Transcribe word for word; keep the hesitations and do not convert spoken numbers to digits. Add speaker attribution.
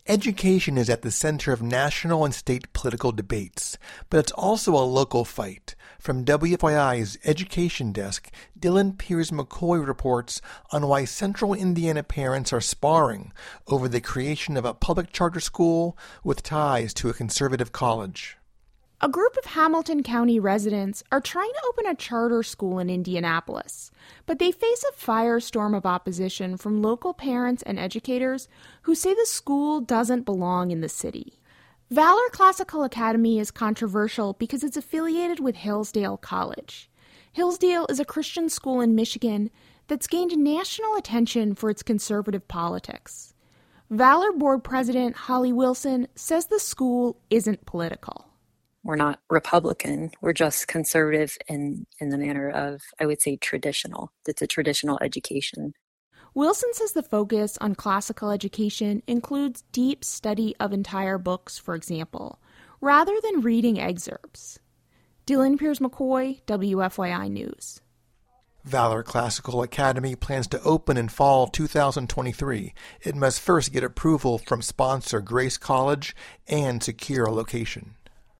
Speaker 1: Education is at the center of national and state political debates, but it's also a local fight. From W F Y I's Education Desk, Dylan Piers-McCoy reports on why central Indiana parents are sparring over the creation of a public charter school with ties to a conservative college.
Speaker 2: A group of Hamilton County residents are trying to open a charter school in Indianapolis, but they face a firestorm of opposition from local parents and educators who say the school doesn't belong in the city. Valor Classical Academy is controversial because it's affiliated with Hillsdale College. Hillsdale is a Christian school in Michigan that's gained national attention for its conservative politics. Valor Board President Holly Wilson says the school isn't political.
Speaker 3: We're not Republican. We're just conservative in, in the manner of, I would say, traditional. It's a traditional education.
Speaker 2: Wilson says the focus on classical education includes deep study of entire books, for example, rather than reading excerpts. Dylan Piers-McCoy, W F Y I News.
Speaker 1: Valor Classical Academy plans to open in fall two thousand twenty-three. It must first get approval from sponsor Grace College and secure a location.